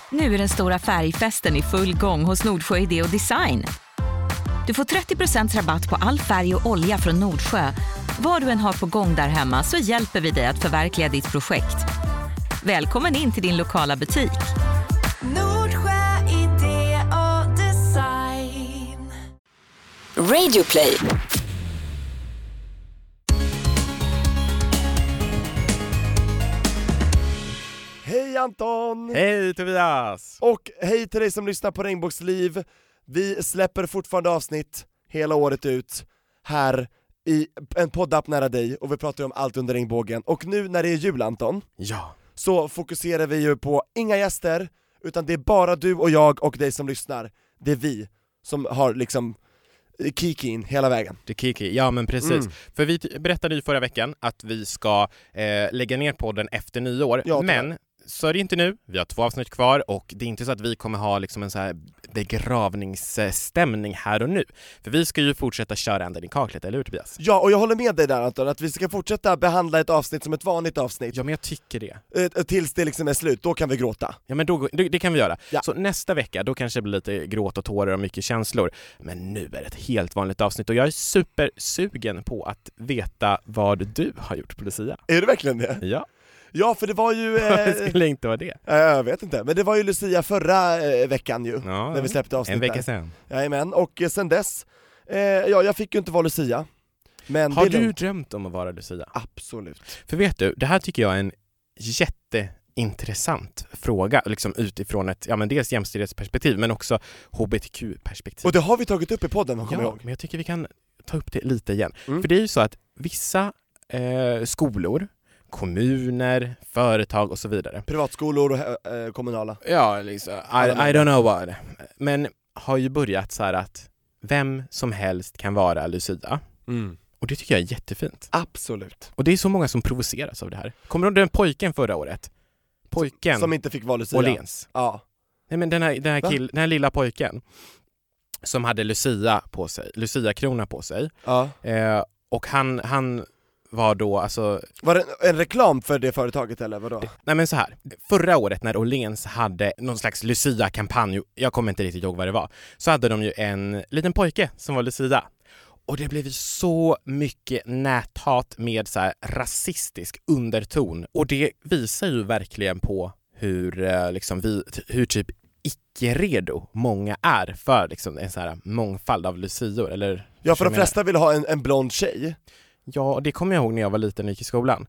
Nu är den stora färgfesten i full gång hos Nordsjö Idé och Design. Du får 30% rabatt på all färg och olja från Nordsjö. Vad du än har på gång där hemma så hjälper vi dig att förverkliga ditt projekt. Välkommen in till din lokala butik. Nordsjö Idé och Design. Radio Play. Hej Anton! Hej Tobias! Och hej till dig som lyssnar på Regnbågsliv. Vi släpper fortfarande avsnitt hela året ut här i en poddapp nära dig, och vi pratar om allt under regnbågen. Och nu när det är jul, Anton, ja, så fokuserar vi ju på inga gäster, utan det är bara du och jag och dig som lyssnar. Det är vi som har liksom kikin hela vägen. det kiki, ja men precis. För vi berättade ju förra veckan att vi ska lägga ner podden efter nyår, Ja, men så är det inte nu. Vi har 2 avsnitt kvar och det är inte så att vi kommer ha liksom en så här begravningsstämning här och nu. För vi ska ju fortsätta köra ända i kaklet, eller hur Tobias? Ja, och jag håller med dig där Anton, att vi ska fortsätta behandla ett avsnitt som ett vanligt avsnitt. Ja, men jag tycker det. Tills det liksom är slut, då kan vi gråta. Ja, men då, det kan vi göra. Ja. Så nästa vecka, då kanske det blir lite gråt och tårar och mycket känslor. Men nu är det ett helt vanligt avsnitt och jag är supersugen på att veta vad du har gjort på Lucia. Är det verkligen det? Ja. Ja, för det var ju... Det skulle inte vara det. Jag vet inte, men det var ju Lucia förra veckan ju, Ja, när vi släppte avsnitt en vecka där. sedan. Jajamän, och sen dess, ja, jag fick ju inte vara Lucia. Men Har det är du lugnt. drömt om att vara Lucia? Absolut. För vet du, det här tycker jag är en jätteintressant fråga, liksom utifrån ett, ja men dels jämställdhetsperspektiv men också hbtq-perspektiv. Och det har vi tagit upp i podden, kommer jag Ja, ihåg. men jag tycker vi kan ta upp det lite igen. Mm. För det är ju så att vissa skolor, kommuner, företag och så vidare. Privatskolor och kommunala. Ja, liksom, I don't know what. Men har ju börjat så här att vem som helst kan vara Lucia. Och det tycker jag är jättefint. Absolut. Och det är så många som provoceras av det här. Kommer du ihåg den pojken förra året? Pojken Som inte fick vara Lucia. Åhléns. Ja. Nej, men den här lilla pojken som hade Lucia på sig, Lucia-krona på sig. Ja. Och han var då alltså... Var det en reklam för det företaget eller vadå? Nej men så här, förra året när Åhléns hade någon slags Lucia-kampanj, jag kommer inte riktigt ihåg vad det var, så hade de ju en liten pojke som var Lucia. Och det blev så mycket näthat med så här rasistisk underton. Och det visar ju verkligen på hur, liksom hur typ icke-redo många är för liksom en så här mångfald av Lucior. Eller, Ja, för de flesta vill ha en blond tjej. Ja, och det kommer jag ihåg när jag var liten och gick i skolan.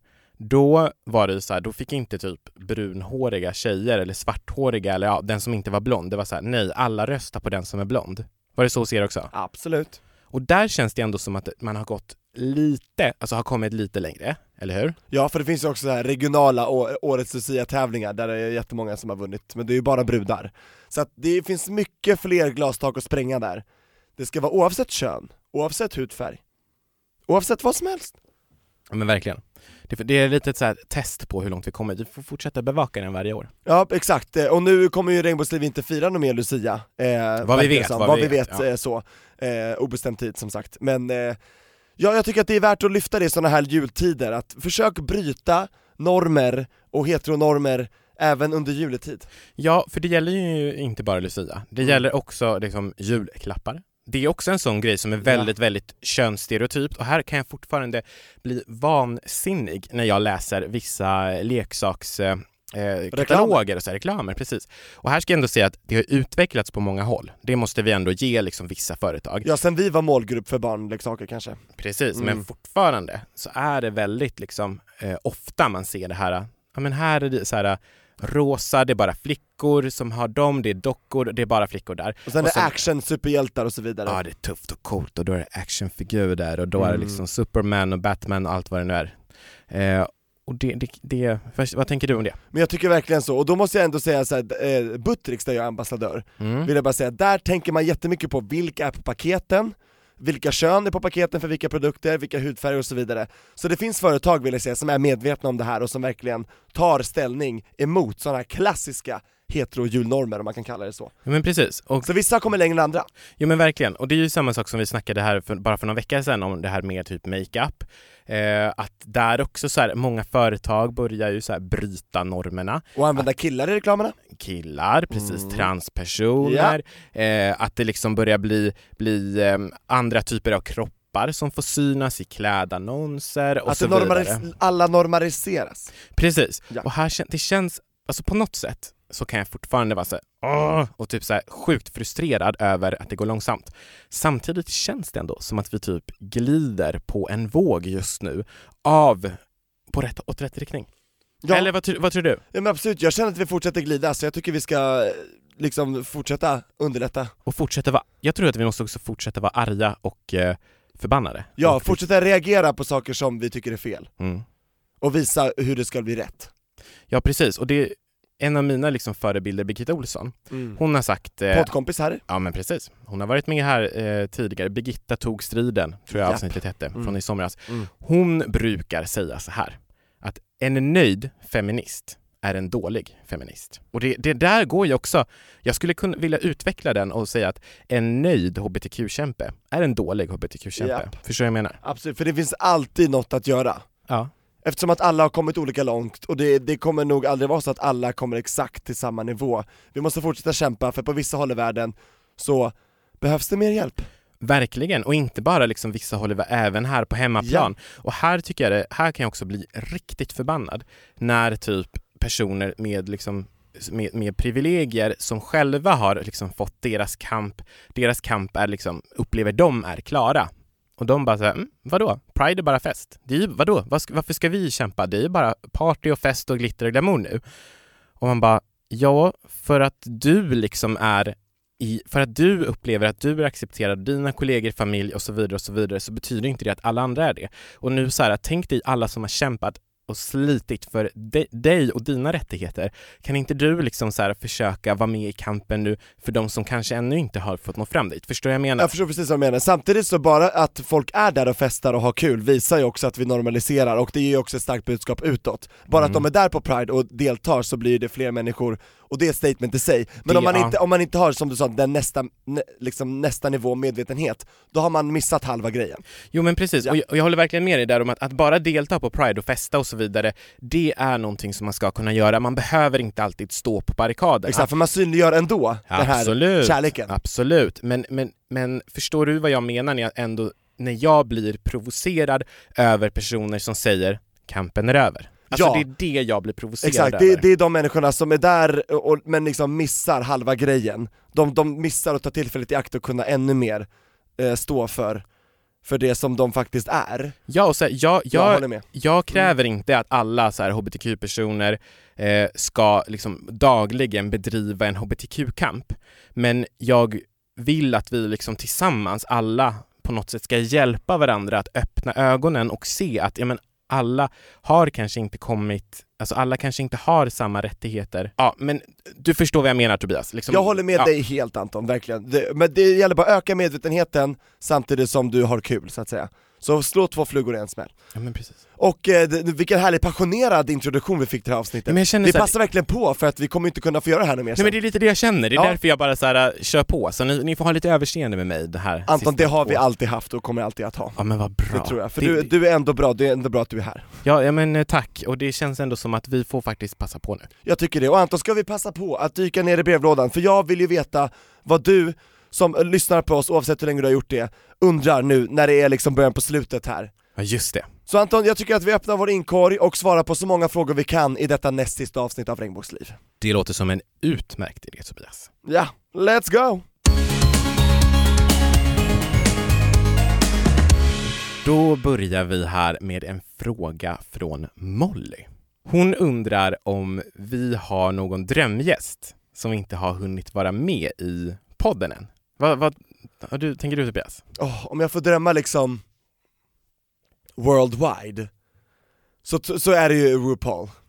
Då var det så här, då fick inte typ brunhåriga tjejer eller svarthåriga eller ja, den som inte var blond. Det var så här, nej, alla röstar på den som är blond. Var det så hos er också? Absolut. Och där känns det ändå som att man har gått lite, alltså har kommit lite längre, eller hur? Ja, för det finns ju också så här regionala årets Lucia-tävlingar där det är jättemånga som har vunnit, men det är ju bara brudar. Så att det finns mycket fler glastak att spränga där. Det ska vara oavsett kön, oavsett hudfärg, oavsett vad som helst. Ja, men verkligen. Det är lite ett så här test på hur långt vi kommer. Vi får fortsätta bevaka den varje år. Ja, exakt. Och nu kommer ju Regnbågsliv inte fira någon mer Lucia. Vad vi vet. Ja. Så. Obestämd tid som sagt. Men ja, jag tycker att det är värt att lyfta det i sådana här jultider. Att försök bryta normer och heteronormer även under juletid. Ja, för det gäller ju inte bara Lucia. Det gäller också liksom julklappar. Det är också en sån grej som är väldigt könsstereotypt, och här kan jag fortfarande bli vansinnig när jag läser vissa leksakskataloger och så här, reklamer, precis. Och här ska jag ändå säga att det har utvecklats på många håll. Det måste vi ändå ge liksom vissa företag. Ja, sen vi var målgrupp för barnleksaker kanske. Precis, men fortfarande så är det väldigt liksom ofta man ser det här, ja men här är det så här rosa, det är bara flickor som har dem, det är dockor, det är bara flickor där. Och sen är det action, superhjältar och så vidare. Ja, det är tufft och coolt och då är det actionfigur där och då är det liksom Superman och Batman och allt vad det nu är. Och vad tänker du om det? Men jag tycker verkligen så, och då måste jag ändå säga så här, Buttricks där jag är ambassadör, vill jag bara säga, där tänker man jättemycket på vilka är på paketen, vilka kön är på paketen för vilka produkter, vilka hudfärger och så vidare. Så det finns företag, vill jag säga, som är medvetna om det här och som verkligen tar ställning emot sådana här klassiska hetero-julnormer, om man kan kalla det så. Ja, men precis. Och Så vissa kommer längre än andra. jo men verkligen, och det är ju samma sak som vi snackade här bara för några veckor sedan om det här med typ makeup. Att där också så här, många företag börjar ju så här bryta normerna. Och använda killar i reklamerna. Killar, precis, transpersoner. Att det liksom börjar bli andra typer av kroppar som får synas i klädannonser och Att så vidare. alla normaliseras. Precis, Ja. och här det känns, alltså på något sätt så kan jag fortfarande vara så här, och typ så här sjukt frustrerad över att det går långsamt. Samtidigt känns det ändå som att vi typ glider på en våg just nu åt rätt riktning. Ja. Eller vad tror du? Ja men absolut, jag känner att vi fortsätter glida, så jag tycker vi ska liksom fortsätta underlätta. Och jag tror att vi måste också fortsätta vara arga och förbannade. Ja, och fortsätta reagera på saker som vi tycker är fel. Mm. Och visa hur det ska bli rätt. Ja, precis. Och det är en av mina liksom förebilder, Birgitta Olsson. Hon har sagt... Poddkompis här. Ja, men precis. Hon har varit med här tidigare. Birgitta tog striden, tror jag avsnittet hette, från i somras. Hon brukar säga så här, att en nöjd feminist är en dålig feminist. Och det där går ju också... Jag skulle vilja utveckla den och säga att en nöjd hbtq-kämpe är en dålig hbtq-kämpe. Förstår jag menar? Absolut, för det finns alltid något att göra. Ja. Eftersom att alla har kommit olika långt, och det kommer nog aldrig vara så att alla kommer exakt till samma nivå. Vi måste fortsätta kämpa, för på vissa håll i världen så behövs det mer hjälp. Verkligen, och inte bara liksom vissa håll, även här på hemmaplan. Ja. Och här tycker jag här kan jag också bli riktigt förbannad när typ personer med liksom med privilegier som själva har liksom fått deras kamp är liksom, upplever de är klara. Och de bara såhär, vadå? Pride är bara fest. Det är ju, vadå? Varför ska vi kämpa? Det är ju bara party och fest och glitter och glamour nu. Och man bara, ja, för att du liksom för att du upplever att du är accepterad, dina kollegor, familj och så vidare, så betyder inte det att alla andra är det. Och nu så här, tänk dig alla som har kämpat och slitit för dig och dina rättigheter. Kan inte du liksom så här försöka vara med i kampen nu för de som kanske ännu inte har fått nå fram dit? Förstår jag menar? Jag förstår precis vad jag menar. Samtidigt så bara att folk är där och festar och har kul visar ju också att vi normaliserar, och det är ju också ett starkt budskap utåt. Bara att de är där på Pride och deltar, så blir det fler människor, och det är statement i sig. Men om man inte har, som du sa, den nästa nivå medvetenhet, då har man missat halva grejen. Jo men precis, Ja. och jag håller verkligen med dig där om att bara delta på Pride och festa och så vidare, det är någonting som man ska kunna göra. Man behöver inte alltid stå på barrikaden. Exakt, för man synliggör ändå den här kärleken. Absolut, men förstår du vad jag menar när jag blir provocerad över personer som säger kampen är över? Alltså Ja. det är det jag blir provocerad Exakt, över. det är de människorna som är där men liksom missar halva grejen. De missar att ta tillfället i akt och kunna ännu mer stå för det som de faktiskt är. Ja, och så här, Jag håller med. jag kräver inte att alla så här hbtq-personer ska liksom dagligen bedriva en hbtq-kamp, men jag vill att vi liksom tillsammans alla på något sätt ska hjälpa varandra att öppna ögonen och se att alla har kanske inte kommit, alltså alla kanske inte har samma rättigheter. Ja, men du förstår vad jag menar, Tobias. Liksom, Jag håller med dig helt, Anton, verkligen. Men det gäller bara att öka medvetenheten samtidigt som du har kul, så att säga. Så slå 2 flugor i en smäll. Ja, men precis. Och vilken härlig passionerad introduktion vi fick till det här avsnittet. Ja, men jag känner vi så här, passar verkligen på, för att vi kommer inte kunna få göra det här mer nej, sen. men det är lite det jag känner, det är Ja. därför jag bara så här, kör på. Så ni får ha lite överseende med mig det här. Anton, det har vi två. alltid haft och kommer alltid att ha. Ja, men vad bra. Det tror jag, för du är ändå bra, det är ändå bra att du är här. Ja, men tack, och det känns ändå som att vi får faktiskt passa på nu. Jag tycker det, och Anton, ska vi passa på att dyka ner i brevlådan, för jag vill ju veta vad du som lyssnar på oss, oavsett hur länge du har gjort det, undrar nu när det är liksom början på slutet här. Ja, just det. Så Anton, jag tycker att vi öppnar vår inkorg och svarar på så många frågor vi kan i detta näst sista avsnitt av Regnbågsliv. Det låter som en utmärkt idé, Tobias. Ja, let's go! Då börjar vi här med en fråga från Molly. Hon undrar om vi har någon drömgäst som inte har hunnit vara med i podden än. Vad tänker du, Tobias? Om jag får drömma liksom worldwide, så är det ju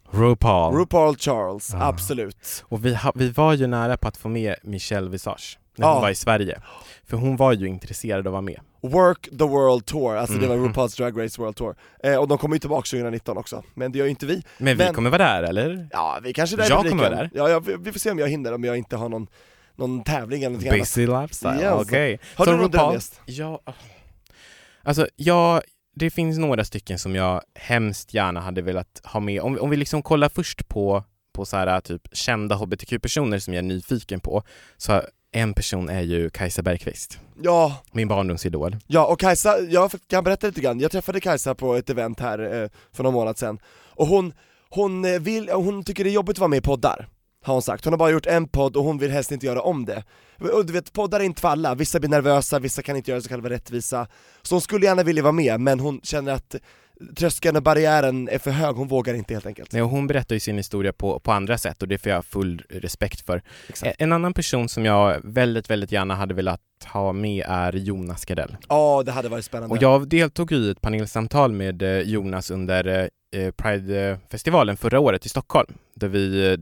RuPaul Charles, absolut. Och vi var ju nära på att få med Michelle Visage. när hon var i Sverige. För hon var ju intresserad av att vara med. Work the World Tour, alltså det var RuPaul's Drag Race World Tour. Och de kommer ju tillbaka 2019 också, men det gör ju inte vi. Men vi kommer vara där, eller? Ja, vi kanske är där. Jag kommer vara där. Ja, vi får se om jag hinner, om jag inte har någon tävling eller något annat. Busy lifestyle, Yes. okej. Har du någon drömgäst? Ja, alltså det finns några stycken som jag hemskt gärna hade velat ha med. Om vi liksom kollar först på så här typ kända hbtq-personer som jag är nyfiken på, så en person är ju Kajsa Bergqvist. Ja. Min barndomsidol. Ja, och Kajsa, jag kan berätta lite grann. Jag träffade Kajsa på ett event här för någon månad sedan. Och hon tycker det är jobbigt att vara med i poddar, har hon sagt. Hon har bara gjort en podd och hon vill helst inte göra om det. Och du vet, poddar är inte för alla. Vissa blir nervösa, vissa kan inte göra så kallade rättvisa. Så hon skulle gärna vilja vara med, men hon känner att tröskeln och barriären är för hög, hon vågar inte helt enkelt. Nej, och hon berättar ju sin historia på andra sätt och det får jag full respekt för. En annan person som jag väldigt, väldigt gärna hade velat ha med är Jonas Gardell. Ja, det hade varit spännande. Och jag deltog i ett panelsamtal med Jonas under Pride-festivalen förra året i Stockholm, där vi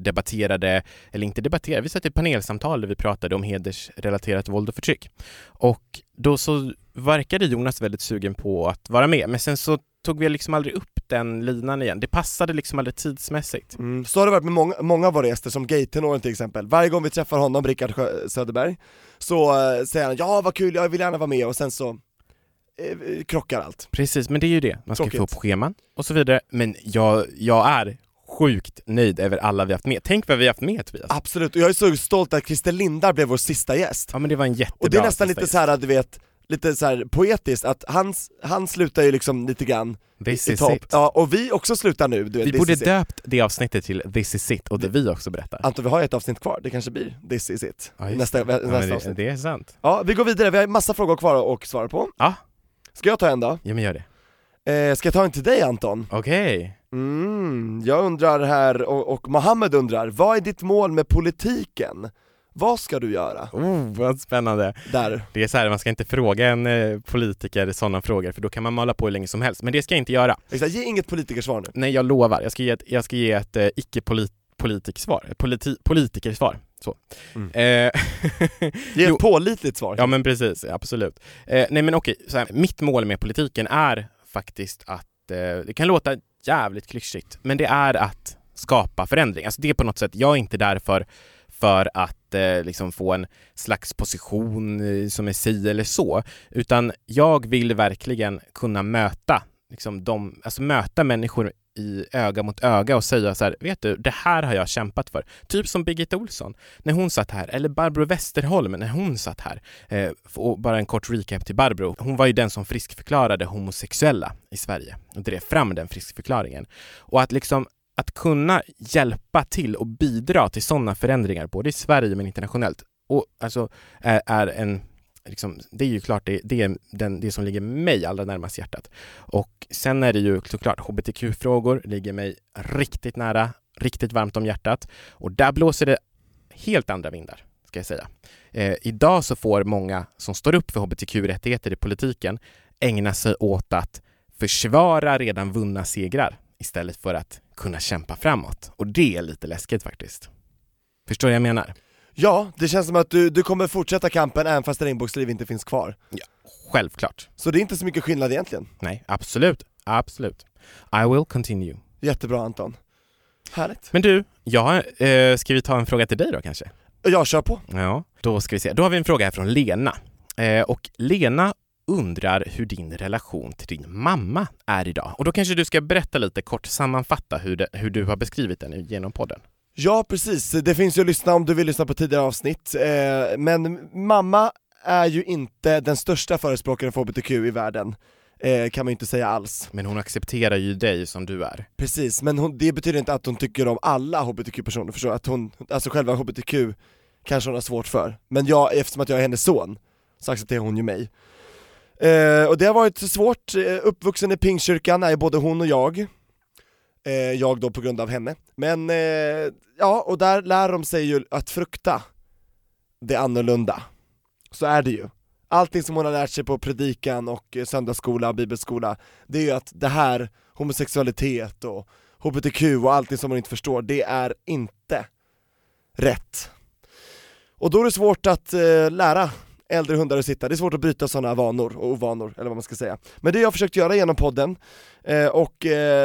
vi satt i ett panelsamtal där vi pratade om hedersrelaterat våld och förtryck. Och då så verkade Jonas väldigt sugen på att vara med, men sen så tog vi liksom aldrig upp den linan igen. Det passade liksom aldrig tidsmässigt. Så har det varit med många av våra gäster, som Gay-tenoren till exempel. Varje gång vi träffar honom, Rickard Söderberg, så säger han ja vad kul, jag vill gärna vara med, och sen så krockar allt. Precis, men det är ju det. Man ska Tråkigt. få upp scheman och så vidare. Men jag är sjukt nöjd över alla vi haft med. Tänk vad vi haft med, Tobias. Absolut, och jag är så stolt att Christer Lindar blev vår sista gäst. Ja, men det var en jättebra. Och det är nästan lite gäst. så här, du vet, lite så här poetiskt att han slutar ju liksom lite grann This i is topp. it. Ja, och vi också slutar nu, du vet, Vi this borde is it. döpt det avsnittet till This is it, och det vi också berättar. Anton, vi har ett avsnitt kvar, det kanske blir This is it. Ja, just nästa det. avsnitt. Det är sant. Ja, vi går vidare, vi har massa frågor kvar att svara på. Ja. Ska jag ta en då? Ja, men gör det. Ska jag ta en till dig, Anton? Okej. Jag undrar här, och Mohammed undrar, vad är ditt mål med politiken? Vad ska du göra? Vad spännande. Där. Det är så här, man ska inte fråga en politiker sådana frågor, för då kan man mala på hur länge som helst. Men det ska jag inte göra. Exakt, ge inget politikersvar nu. Nej, jag lovar. Jag ska ge ett politikersvar. Så. Ge ett pålitligt svar. Ja, men precis, absolut. Nej, men okej, så här, mitt mål med politiken är faktiskt att, det kan låta jävligt klyschigt, men det är att skapa förändring. Alltså det är på något sätt, jag är inte där för att liksom få en slags position som är si eller så, utan jag vill verkligen kunna möta möta människor i öga mot öga och säga så här: vet du, det här har jag kämpat för. Typ som Birgitta Olsson när hon satt här, eller Barbro Westerholm när hon satt här. Och bara en kort recap till Barbro. Hon var ju den som friskförklarade homosexuella i Sverige och drev fram den friskförklaringen. Och att kunna hjälpa till och bidra till sådana förändringar både i Sverige men internationellt, och alltså är en det är ju klart det är det som ligger mig allra närmast hjärtat. Och sen är det ju såklart hbtq-frågor ligger mig riktigt nära, riktigt varmt om hjärtat, och där blåser det helt andra vindar, ska jag säga. Idag så får många som står upp för hbtq-rättigheter i politiken ägna sig åt att försvara redan vunna segrar istället för att kunna kämpa framåt, och det är lite läskigt faktiskt. Förstår jag menar? Ja, det känns som att du kommer fortsätta kampen även fast regnbågsliv inte finns kvar. Ja, självklart. Så det är inte så mycket skillnad egentligen. Nej, absolut. I will continue. Jättebra, Anton. Härligt. Men du, ska vi ta en fråga till dig då kanske? Jag kör på. Ja, då ska vi se. Då har vi en fråga här från Lena. Och Lena undrar hur din relation till din mamma är idag. Och då kanske du ska berätta lite kort, sammanfatta hur du har beskrivit den genom podden. Ja, precis. Det finns ju att lyssna om du vill lyssna på tidigare avsnitt. Men mamma är ju inte den största förespråkaren för hbtq i världen. Kan man ju inte säga alls. Men hon accepterar ju dig som du är. Precis, men det betyder inte att hon tycker om alla hbtq-personer. Förstår att alltså själva hbtq kanske hon har svårt för. Men eftersom att jag är hennes son så accepterar hon ju mig. Och det har varit svårt. Uppvuxen i Pingstkyrkan är både hon och jag. Jag då på grund av henne. Men ja, och där lär de sig ju att frukta det annorlunda. Så är det ju. Allting som hon har lärt sig på predikan och söndagsskola och bibelskola, det är ju att det här, homosexualitet och hbtq och allting som hon inte förstår, det är inte rätt. Och då är det svårt att lära äldre hundar att sitta. Det är svårt att bryta sådana vanor och ovanor, eller vad man ska säga. Men det har jag försökt göra genom podden. Och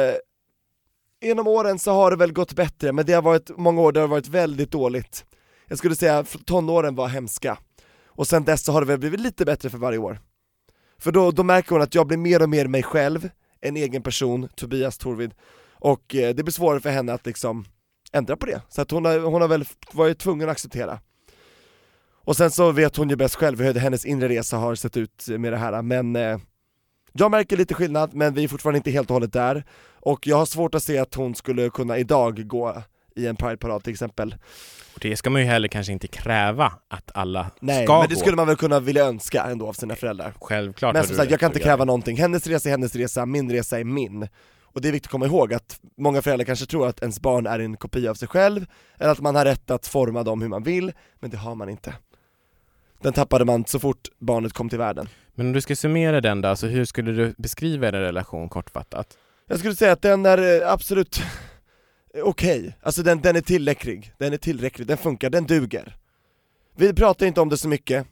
genom åren så har det väl gått bättre, men det har varit många år där det har varit väldigt dåligt. Jag skulle säga att tonåren var hemska. Och sen dess så har det väl blivit lite bättre för varje år. För då märker hon att jag blir mer och mer mig själv, en egen person, Tobias Torvid. Och det blir svårare för henne att liksom ändra på det. Så att hon har väl varit tvungen att acceptera. Och sen så vet hon ju bäst själv hur hennes inre resa har sett ut med det här. Men jag märker lite skillnad, men vi är fortfarande inte helt och hållet där. Och jag har svårt att se att hon skulle kunna idag gå i en Pride-parad till exempel. Och det ska man ju heller kanske inte kräva att alla Nej, ska men det gå. skulle man väl kunna vilja önska ändå av sina föräldrar. Självklart. Men som sagt, jag kan inte kräva någonting. Hennes resa är hennes resa, min resa är min. Och det är viktigt att komma ihåg att många föräldrar kanske tror att ens barn är en kopia av sig själv, eller att man har rätt att forma dem hur man vill, men det har man inte. Den tappade man så fort barnet kom till världen. Men om du ska summera den då, så hur skulle du beskriva er relation kortfattat? Jag skulle säga att den är absolut okej. Alltså den är tillräcklig, den funkar, den duger. Vi pratar inte om det så mycket.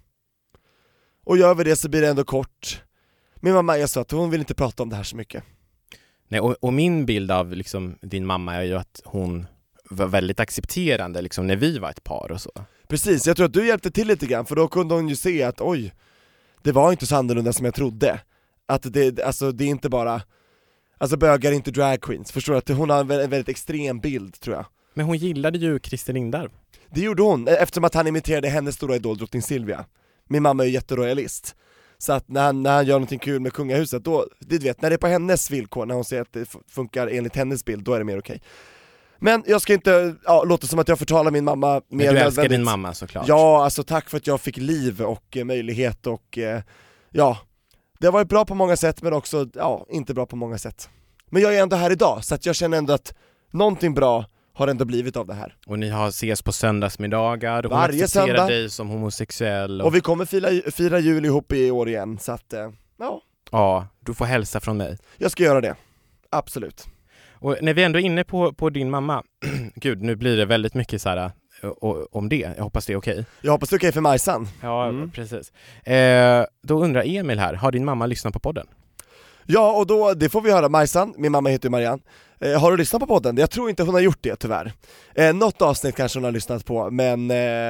Och gör vi det så blir det ändå kort. Min mamma är så att hon vill inte prata om det här så mycket. Nej, och min bild av liksom din mamma är ju att hon var väldigt accepterande liksom när vi var ett par och så. Precis, jag tror att du hjälpte till lite grann, för då kunde hon ju se att oj, det var inte så annorlunda som jag trodde. Att det är inte bara, alltså bögar är inte drag queens, förstår du? Att hon har en väldigt extrem bild, tror jag. Men hon gillade ju Christer Lindarw. Det gjorde hon, eftersom att han imiterade hennes stora idol, drottning Silvia. Min mamma är ju jätteroyalist. Så att när han gör någonting kul med kungahuset, då, du vet, när det är på hennes villkor, när hon säger att det funkar enligt hennes bild, då är det mer okej. Men jag ska inte låta som att jag förtalar min mamma mer. Men du älskar din mamma såklart. Ja, alltså tack för att jag fick liv och möjlighet och ja, det har varit bra på många sätt, men också inte bra på många sätt. Men jag är ändå här idag, så att jag känner ändå att någonting bra har ändå blivit av det här. Och ni har ses på söndagsmiddagar, och hon varje accepterar söndag dig som homosexuell. Och vi kommer fira jul ihop i år igen, så att ja, du får hälsa från mig. Jag ska göra det, absolut. Och när vi ändå är inne på din mamma, gud, nu blir det väldigt mycket så här om det. Jag hoppas det är okej. Jag hoppas det är okej för Majsan. Ja, precis. Då undrar Emil här, har din mamma lyssnat på podden? Ja, och då, det får vi höra. Majsan, min mamma heter Marianne. Har du lyssnat på podden? Jag tror inte hon har gjort det, tyvärr. Något avsnitt kanske hon har lyssnat på, men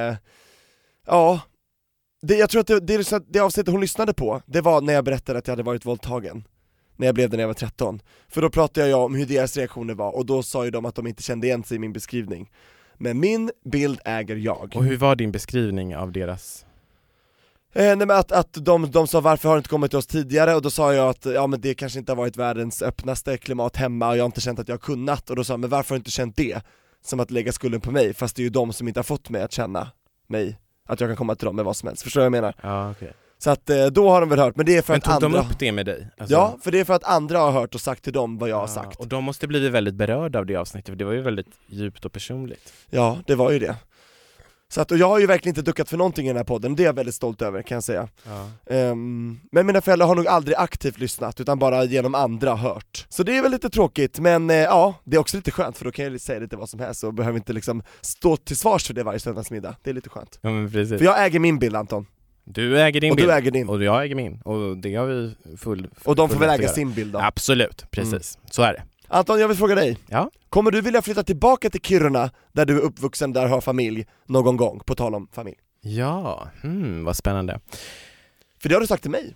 ja, jag tror att det avsnittet hon lyssnade på, det var när jag berättade att jag hade varit våldtagen. När jag blev det när jag var 13. För då pratade jag om hur deras reaktioner var, och då sa ju de att de inte kände igen sig i min beskrivning. Men min bild äger jag. Och hur var din beskrivning av deras? Nej, men att de sa varför har du inte kommit till oss tidigare, och då sa jag att men det kanske inte har varit världens öppnaste klimat hemma och jag har inte känt att jag har kunnat, och då sa jag, men varför har du inte känt det? Som att lägga skulden på mig, fast det är ju de som inte har fått mig att känna mig, att jag kan komma till dem med vad som helst, förstår du vad jag menar? Ja, okej. Så att då har de väl hört, men det är för men att tog andra... de upp det med dig? Alltså... Ja, för det är för att andra har hört och sagt till dem vad jag har sagt. Och de måste bli väldigt berörda av det avsnittet, för det var ju väldigt djupt och personligt. Ja, det var ju det. Så att, och jag har ju verkligen inte duckat för någonting i den här podden, det är jag väldigt stolt över, kan jag säga. Ja. Men mina föräldrar har nog aldrig aktivt lyssnat, utan bara genom andra hört. Så det är väl lite tråkigt, men ja, det är också lite skönt, för då kan jag säga lite vad som helst och behöver inte liksom stå till svars för det varje söndagsmiddag. Det är lite skönt. Ja, men precis. För jag äger min bild, Anton. Du äger din och bild. Du äger din. Och jag äger min. Och det har vi och de får väl äga sin bild då. Absolut, precis. Så är det. Anton, jag vill fråga dig. Ja? Kommer du vilja flytta tillbaka till Kiruna, där du är uppvuxen, där har familj, någon gång, på tal om familj? Ja, vad spännande. För det har du sagt till mig.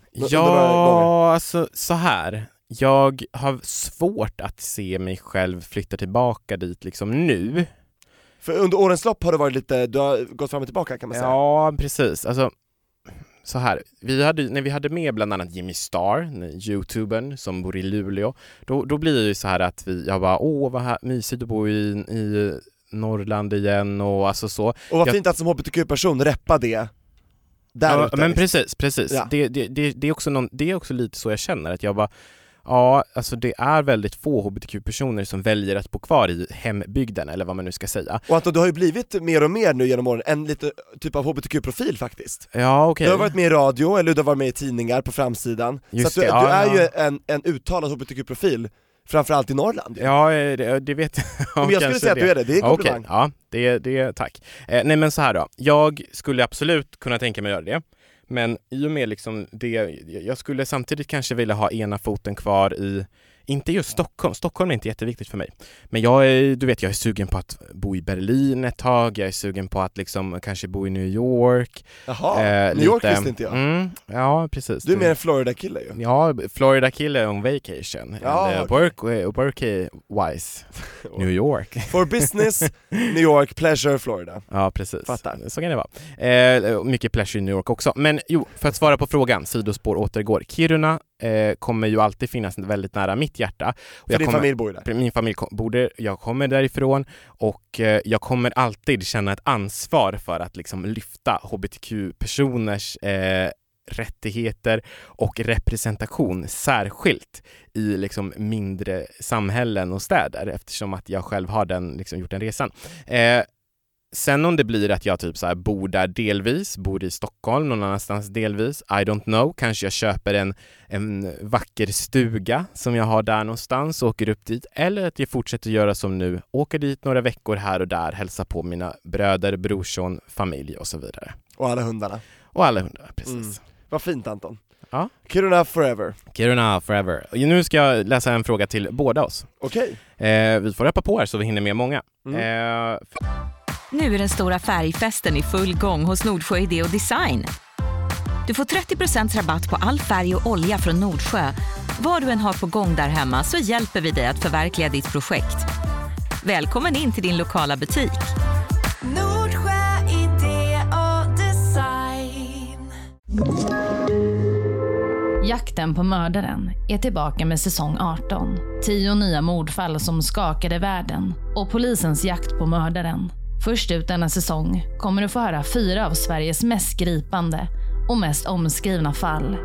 Ja, alltså så här. Jag har svårt att se mig själv flytta tillbaka dit liksom nu. För under årens lopp har det varit lite, du har gått fram och tillbaka, kan man säga. Ja, precis. Alltså, så här, när vi hade med bland annat Jimmy Star, YouTubern som bor i Luleå, då blir det ju så här att jag bara, vad här mysigt att bo i Norrland igen, och alltså så. Och vad fint att som hbtq-person reppa det där ja, ute. Men precis. Ja. Det är också lite så jag känner, att jag bara, alltså det är väldigt få hbtq-personer som väljer att bo kvar i hembygden, eller vad man nu ska säga. Och att du har ju blivit mer och mer nu genom åren en lite typ av hbtq-profil faktiskt. Ja, okej. Du har varit med i radio, eller du har varit med i tidningar på framsidan. Just så att du är ju en uttalad hbtq-profil Framförallt i Norrland. Ja, det vet jag. Men jag skulle säga att du är det, det är en komplimang. Okej, ja, det tack. Nej men så här då, jag skulle absolut kunna tänka mig att göra det. Men i och med liksom det, jag skulle samtidigt kanske vilja ha ena foten kvar i, inte just Stockholm. Stockholm är inte jätteviktigt för mig. Men jag är sugen på att bo i Berlin ett tag. Jag är sugen på att liksom kanske bo i New York. Jaha, New York visste inte jag. Ja, precis. Du är mer en Florida-kille ju. Ja, Florida-kille on vacation. Ja, and work-wise, New York. For business, New York, pleasure, Florida. Ja, precis. Fattar. Så kan det vara. Mycket pleasure i New York också. Men för att svara på frågan, sidospår återgår. Kiruna kommer ju alltid finnas väldigt nära mitt hjärta. Och för din familj bor där? Min familj bor där, jag kommer därifrån och jag kommer alltid känna ett ansvar för att liksom lyfta hbtq-personers rättigheter och representation särskilt i liksom mindre samhällen och städer, eftersom att jag själv har gjort den resan. Sen om det blir att jag typ så här bor där delvis, bor i Stockholm någon annanstans delvis, I don't know, kanske jag köper en vacker stuga som jag har där någonstans och åker upp dit, eller att jag fortsätter göra som nu, åker dit några veckor här och där, hälsa på mina bröder, brorson, familj och så vidare. Och alla hundarna. Och alla hundarna, precis. Vad fint, Anton. Ja. Kiruna forever. Kiruna forever. Och nu ska jag läsa en fråga till båda oss. Okej. Vi får rappa på här så vi hinner med många. Nu är den stora färgfesten i full gång hos Nordsjö Idé och Design. Du får 30% rabatt på all färg och olja från Nordsjö. Vad du än har på gång där hemma så hjälper vi dig att förverkliga ditt projekt. Välkommen in till din lokala butik. Nordsjö Idé och Design. Jakten på mördaren är tillbaka med säsong 18. 10 nya mordfall som skakade världen och polisens jakt på mördaren. Först ut denna säsong kommer du få höra 4 av Sveriges mest gripande och mest omskrivna fall.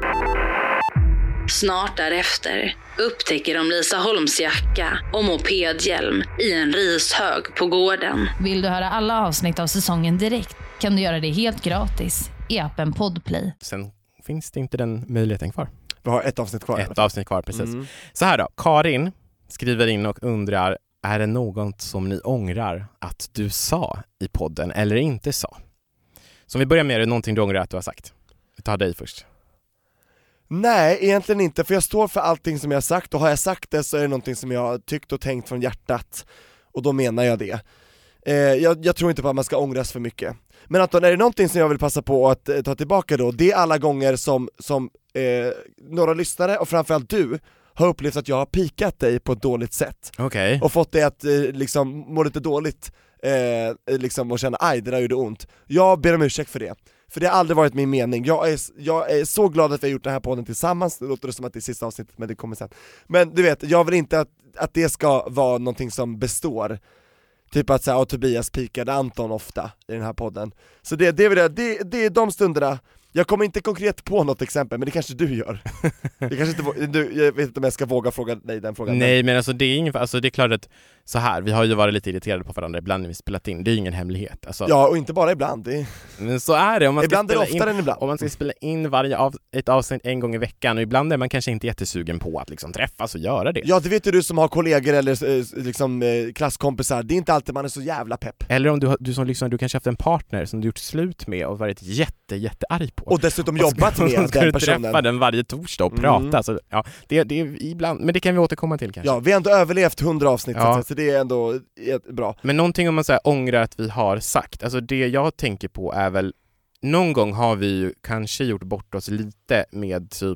Snart därefter upptäcker de Lisa Holms jacka och mopedhjälm i en rishög på gården. Vill du höra alla avsnitt av säsongen direkt kan du göra det helt gratis i appen Podplay. Sen finns det inte den möjligheten kvar. Vi har ett avsnitt kvar. Ett avsnitt kvar, precis. Så här då, Karin skriver in och undrar, är det något som ni ångrar att du sa i podden eller inte sa? Så om vi börjar med, är det någonting du ångrar att du har sagt? Vi tar dig först. Nej, egentligen inte, för jag står för allting som jag har sagt, och har jag sagt det så är det någonting som jag har tyckt och tänkt från hjärtat, och då menar jag det. Jag tror inte på att man ska ångras för mycket. Men Anton, är det någonting som jag vill passa på att ta tillbaka då, det är alla gånger som några lyssnare, och framförallt du, har upplevt att jag har pikat dig på ett dåligt sätt. Okej. Och fått dig att liksom må lite dåligt liksom, och känna, aj, det där gjorde ont. Jag ber om ursäkt för det. För det har aldrig varit min mening. Jag är så glad att vi har gjort den här podden tillsammans. Det låter som att det är sista avsnittet, men det kommer sen. Men du vet, jag vill inte att det ska vara någonting som består. Typ att säga, Tobias pikade Anton ofta i den här podden. Så det är de stunderna. Jag kommer inte konkret på något exempel, men det kanske du gör. Det kanske inte, jag vet inte om jag ska våga fråga dig den frågan. Nej, men alltså det är klart att så här, vi har ju varit lite irriterade på varandra ibland när vi spelat in. Det är ju ingen hemlighet. Alltså, ja, och inte bara ibland. Men så är det. Om man ibland är det oftare än ibland. Om man ska spela in ett avsnitt en gång i veckan, och ibland är man kanske inte jättesugen på att liksom träffas och göra det. Ja, det vet ju du som har kollegor eller liksom klasskompisar. Det är inte alltid man är så jävla pepp. Eller om du som lyssnar, du kanske haft en partner som du gjort slut med och varit jättearg på. Och dessutom jobbat med den personen. Ska du träffa den varje torsdag och prata. Så, ja, det är ibland, men det kan vi återkomma till kanske. Ja, vi har ändå överlevt 100 avsnitt, så det är ändå bra. Men någonting om man säger ångrar att vi har sagt, alltså det jag tänker på är väl, någon gång har vi ju kanske gjort bort oss lite med typ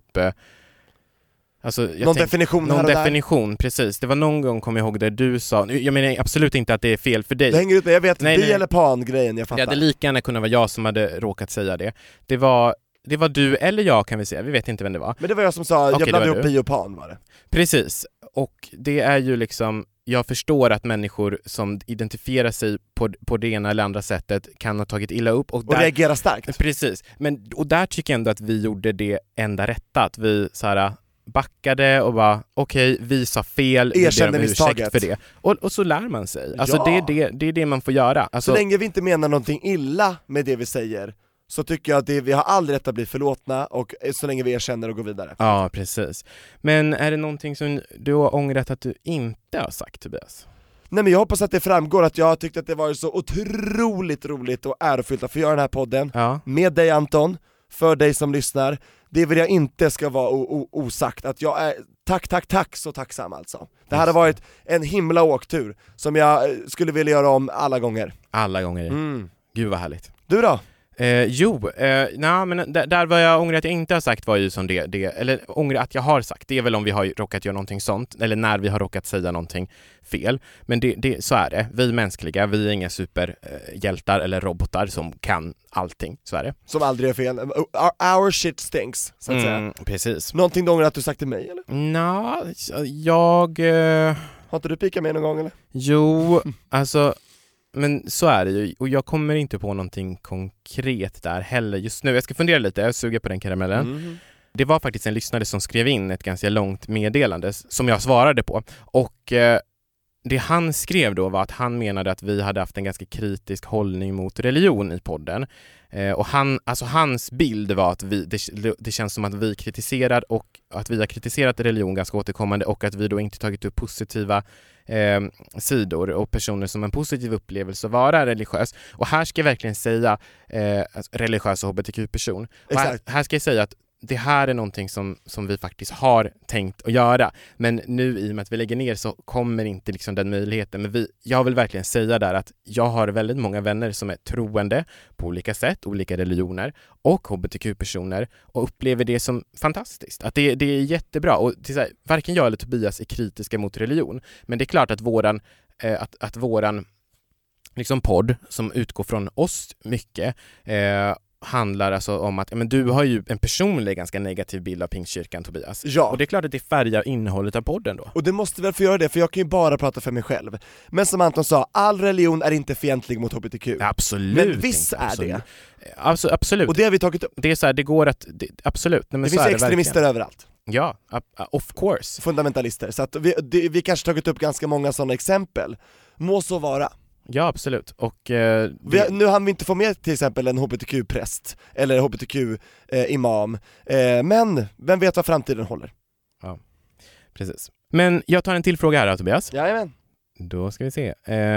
någon definition, precis. Det var någon gång, kommer jag ihåg, där du sa, jag menar absolut inte att det är fel för dig. Det hänger ut med, jag vet, bi eller pan-grejen, jag fattar. Det hade lika gärna kunnat vara jag som hade råkat säga det. Det var du eller jag, kan vi säga, vi vet inte vem det var. Men det var jag som sa, jag blandade ihop bi och pan, var det. Precis, och det är ju liksom, jag förstår att människor som identifierar sig på det ena eller andra sättet kan ha tagit illa upp. Och reagera starkt. Precis, och där tycker jag ändå att vi gjorde det enda rätta, att vi så här backade och bara, okej, vi sa fel, erkänner misstaget för det. Och så lär man sig. Alltså det är det man får göra. Alltså, så länge vi inte menar någonting illa med det vi säger, så tycker jag att vi har all rätt att bli förlåtna, och så länge vi erkänner och går vidare. Ja, precis. Men är det någonting som du har ångrat att du inte har sagt, Tobias? Nej, men jag hoppas att det framgår att jag har tyckt att det var så otroligt roligt och ärofyllt att få göra den här podden med dig, Anton, för dig som lyssnar. Det vill jag inte ska vara osagt, att jag är tack så tacksam alltså. Det här har varit en himla åktur som jag skulle vilja göra om alla gånger. Alla gånger. Gud vad härligt. Du då? Men där var jag ångrar att jag inte har sagt var ju som det eller ångrar att jag har sagt, det är väl om vi har råkat göra någonting sånt, eller när vi har råkat säga någonting fel, men det så är det, vi mänskliga, vi är inga superhjältar eller robotar som kan allting, så är det. Som aldrig är fel, our shit stinks, så att säga. Precis. Någonting du ångrar att du sagt till mig, eller? Har inte du pikat mig någon gång, eller? Jo, alltså men så är det ju, och jag kommer inte på någonting konkret där heller just nu. Jag ska fundera lite, jag suger på den karamellen. Det var faktiskt en lyssnare som skrev in ett ganska långt meddelande som jag svarade på. Och det han skrev då var att han menade att vi hade haft en ganska kritisk hållning mot religion i podden. Och hans bild var att det känns som att vi kritiserar, och att vi har kritiserat religion ganska återkommande, och att vi då inte tagit upp positiva sidor och personer som en positiv upplevelse att vara religiös. Och här ska jag verkligen säga religiös och hbtq-person. Här ska jag säga att det här är någonting som vi faktiskt har tänkt att göra. Men nu i och med att vi lägger ner så kommer inte liksom den möjligheten. Men jag vill verkligen säga där att jag har väldigt många vänner som är troende på olika sätt, olika religioner och hbtq-personer, och upplever det som fantastiskt. Att det är jättebra. Och det är så här, varken jag eller Tobias är kritiska mot religion. Men det är klart att våran liksom podd som utgår från oss mycket handlar alltså om att men du har ju en personlig ganska negativ bild av Pingstkyrkan, Tobias. Ja. Och det är klart att det färgar innehållet av podden då. Och det måste väl få göra det, för jag kan ju bara prata för mig själv. Men som Anton sa, all religion är inte fientlig mot hbtq. Absolut. Men viss är det. Alltså, absolut. Och det har vi tagit upp. Det är så här, det går att absolut. Nej, men det så finns är extremister verkligen överallt. Ja, of course. Fundamentalister. Så att vi kanske tagit upp ganska många sådana exempel. Må så vara. Ja, absolut. Och nu hann vi inte få med till exempel en hbtq-präst eller hbtq-imam, men vem vet vad framtiden håller. Ja, precis. Men jag tar en till fråga här, Tobias. Jajamän. Då ska vi se.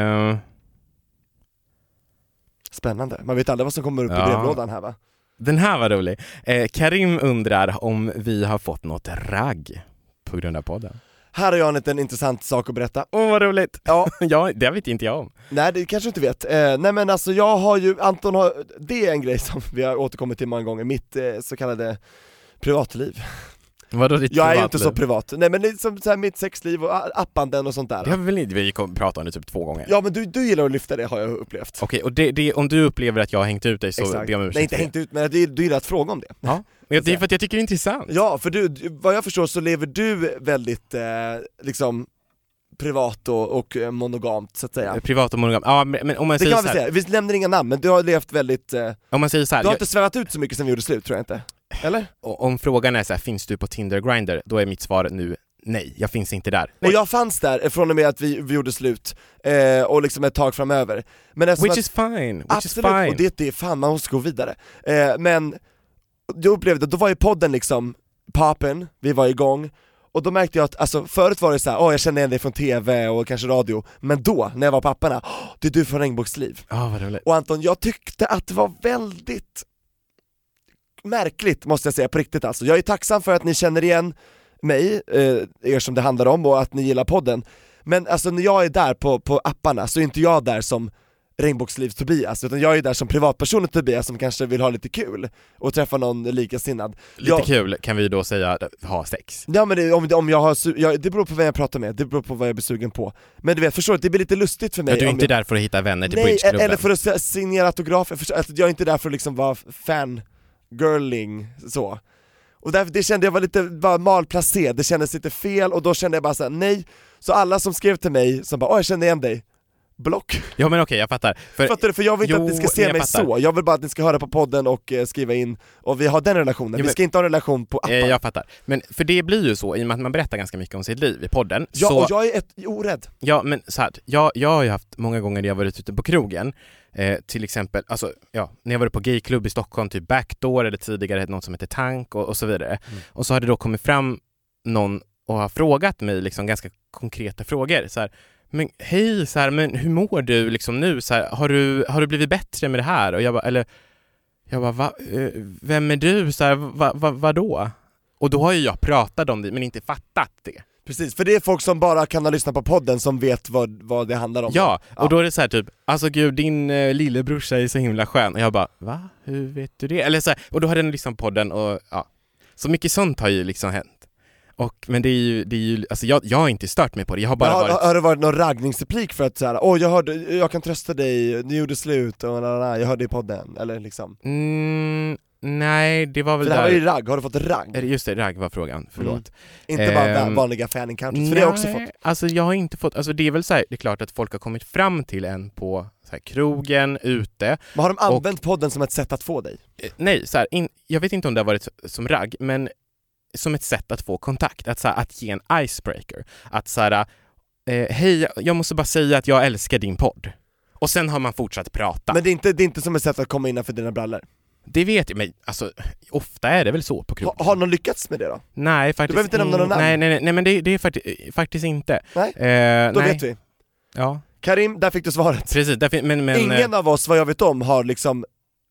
Spännande. Man vet aldrig vad som kommer upp i brevlådan här, va? Den här var rolig. Karim undrar om vi har fått något ragg på grund av podden. Här har jag en liten intressant sak att berätta. Vad roligt. Ja. Ja, det vet inte jag om. Nej, det kanske inte vet. Nej, men alltså jag har ju, det är en grej som vi har återkommit till många gånger, mitt så kallade privatliv. Vadå ditt jag privatliv? är ju inte så privat. Nej, men det är som så här, mitt sexliv och appanden och sånt där. Det har vi pratat om det typ 2 gånger. Ja, men du gillar att lyfta det, har jag upplevt. Okej, och det, om du upplever att jag har hängt ut dig så ber jag om ursäkt. Nej, inte hängt ut, men du gillar att fråga om det. Ja, men det är för att jag tycker det är intressant. Ja, för vad jag förstår så lever du väldigt liksom privat och monogamt, så att säga. Privat och monogamt, ja, men om man det säger kan så här, säga. Vi nämner inga namn, men du har levt väldigt om man säger så här, du har inte svävat ut så mycket sen vi gjorde slut, tror jag inte. Eller? Om frågan är så här, finns du på Tinder Grindr, då är mitt svar nu nej, jag finns inte där. Och jag fanns där från och med att vi gjorde slut och liksom ett tag framöver. Men which is fine. Och det är fan, man måste gå vidare. Men jag upplevde, då var ju podden liksom poppen, vi var igång. Och då märkte jag att, alltså förut var det så här, jag kände igen dig från tv och kanske radio. Men då, när jag var papparna, det är du från Regnbågsliv. Vad roligt. Och Anton, jag tyckte att det var väldigt märkligt, måste jag säga, på riktigt alltså. Jag är tacksam för att ni känner igen mig, er som det handlar om, och att ni gillar podden. Men alltså när jag är där på apparna så är inte jag där som Regnbågslivs Tobias, utan jag är där som privatperson Tobias som kanske vill ha lite kul och träffa någon likasinnad. Kul kan vi då säga, ha sex. Ja, men om jag har det beror på vem jag pratar med, det beror på vad jag blir sugen på. Men du vet, förstår du, det blir lite lustigt för mig. Ja, du är inte där för att hitta vänner till bridgeklubben. Eller för att signera autografer, jag är inte där för att liksom vara fangirling så. Och därför, det kände jag var lite malplacerad, det kändes lite fel, och då kände jag bara såhär, nej. Så alla som skrev till mig som bara, jag kände igen dig, block. Ja men okej, jag fattar. Fattar du? För jag vill inte att ni ska se mig fattar. så. Jag vill bara att ni ska höra på podden och skriva in, och vi har den relationen. Vi ska inte ha en relation på appen. Jag fattar. Men för det blir ju så, i och med att man berättar ganska mycket om sitt liv i podden. Ja, så, och jag är orädd. Ja, men så här, jag har ju haft många gånger när jag varit ute på krogen, till exempel, alltså, ja, när jag varit på gayklubb i Stockholm, typ Backdoor, eller tidigare något som heter Tank och så vidare. Och så har det då kommit fram någon och har frågat mig liksom ganska konkreta frågor. Så här, men hej, så här, men hur mår du liksom nu? Så här, har du blivit bättre med det här? Och jag bara, vem är du? Så här, vadå? Och då har ju jag pratat om det, men inte fattat det. Precis, för det är folk som bara kan lyssna på podden som vet vad det handlar om. Ja, och då är det så här typ, alltså gud, din lillebrorsa är så himla skön. Och jag bara, va? Hur vet du det? Eller så här, och då har den liksom podden och ja. Så mycket sånt har ju liksom hänt. Men det är ju alltså jag har inte stört mig på det. Jag har bara har det varit någon raggningsreplik för att så här, jag kan trösta dig, ni gjorde slut och jag hörde i podden, eller liksom? Nej, det var väl för det här var ju ragg, har du fått ragg? Just det, ragg var frågan, förlåt. Inte bara vanliga fan encounters, för det har jag också fått. Alltså jag har inte fått, alltså det är väl så här, det är klart att folk har kommit fram till en på så här, krogen, ute. Men har de använt podden som ett sätt att få dig? Nej, så här, jag vet inte om det har varit som ragg, men som ett sätt att få kontakt, att ge en icebreaker. Att så här, hej, jag måste bara säga att jag älskar din podd. Och sen har man fortsatt prata. Men det är inte som ett sätt att komma innanför dina brallor? Det vet jag, men alltså, ofta är det väl så på krogen. Har någon lyckats med det då? Nej, faktiskt. Du behöver inte nämna någon namn. Nej, men det är faktiskt inte. Nej, då vet vi. Ja. Karim, där fick du svaret. Precis, men ingen av oss, vad jag vet om, har liksom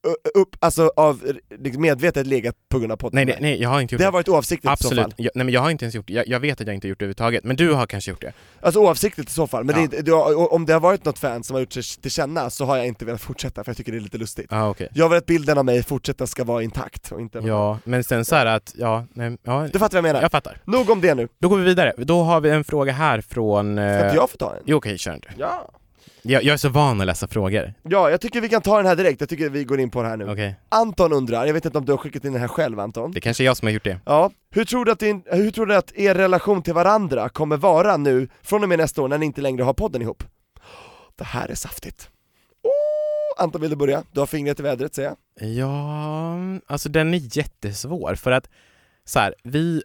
medvetet legat på grund av podden. Nej, jag har inte gjort det. har varit oavsiktligt. Absolut. I så fall. Nej, men jag har inte ens gjort det. Jag vet att jag inte gjort det överhuvudtaget, men du har kanske gjort det. Alltså oavsiktligt i så fall, men om det har varit något fan som har gjort sig till känna, så har jag inte velat fortsätta, för jag tycker det är lite lustigt. Okay. Jag vill att bilden av mig fortsätta ska vara intakt och inte men sen så här att, du fattar vad jag menar? Jag fattar. Nog om det nu. Då går vi vidare. Då har vi en fråga här från... Ska inte jag få ta en? Jo, okej, kör inte. Ja. Jag är så van att läsa frågor. Ja, jag tycker vi kan ta den här direkt. Jag tycker vi går in på det här nu. Okay. Anton undrar, jag vet inte om du har skickat in den här själv, Anton. Det kanske är jag som har gjort det. Ja, hur tror du att er relation till varandra kommer vara nu från och med nästa år när ni inte längre har podden ihop? Det här är saftigt. Anton, vill du börja? Du har fingret i vädret, säger jag. Ja, alltså den är jättesvår, för att så här, vi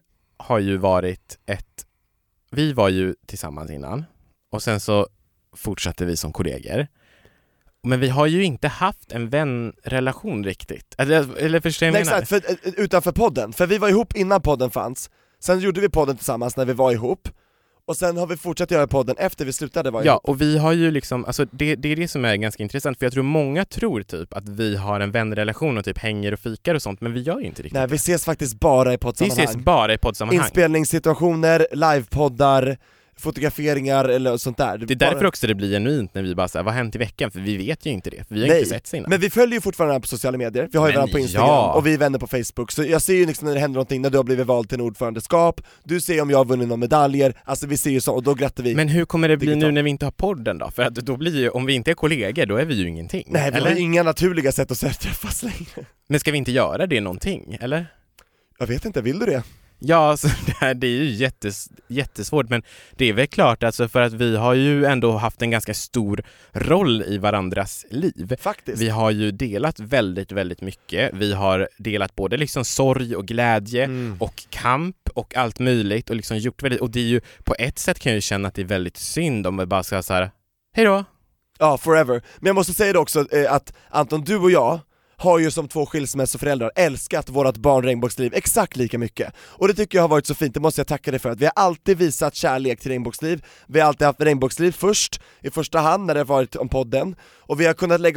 var ju tillsammans innan, och sen så fortsatte vi som kollegor. Men vi har ju inte haft en vänrelation riktigt. Eller förstår jag? Nej, exakt, för, utanför podden. För vi var ihop innan podden fanns. Sen gjorde vi podden tillsammans när vi var ihop. Och sen har vi fortsatt göra podden efter vi slutade vara ihop. Ja, och vi har ju liksom, alltså det är det som är ganska intressant. För jag tror många tror typ att vi har en vänrelation och typ hänger och fikar och sånt. Men vi gör ju inte riktigt. Nej, vi ses faktiskt bara i poddsammanhang. Vi ses bara i poddsammanhang. Inspelningssituationer, livepoddar, fotograferingar eller sånt där. Det är därför också det blir genuint när vi bara säger, vad har hänt i veckan? För vi vet ju inte det, för vi har inte sett innan. Men vi följer ju fortfarande varandra på sociala medier. Vi har ju varandra på Instagram och vi är vänner på Facebook. Så jag ser ju liksom när det händer någonting, när du har blivit vald till en ordförandeskap. Du ser om jag har vunnit några medaljer. Alltså vi ser ju så, och då grattar vi. Men hur kommer det bli nu när vi inte har podden då? För att då blir ju, om vi inte är kollegor, då är vi ju ingenting. Nej, vi har ju inga naturliga sätt att träffas längre. Men ska vi inte göra det någonting, eller? Jag vet inte, vill du det? Ja, alltså, det är ju jättesvårt, men det är väl klart, alltså, för att vi har ju ändå haft en ganska stor roll i varandras liv. Faktiskt. Vi har ju delat väldigt, väldigt mycket. Vi har delat både liksom sorg och glädje och kamp och allt möjligt, och liksom gjort väldigt, och det är ju, på ett sätt kan jag ju känna att det är väldigt synd om vi bara ska så här, hej då. Ja, forever. Men jag måste säga det också, att Anton, du och jag har ju som 2 skilsmässoföräldrar älskat vårat barn Regnbågsliv exakt lika mycket. Och det tycker jag har varit så fint, det måste jag tacka dig för. Att vi har alltid visat kärlek till Regnbågsliv. Vi har alltid haft Regnbågsliv först, i första hand när det har varit om podden. Och vi har kunnat lägga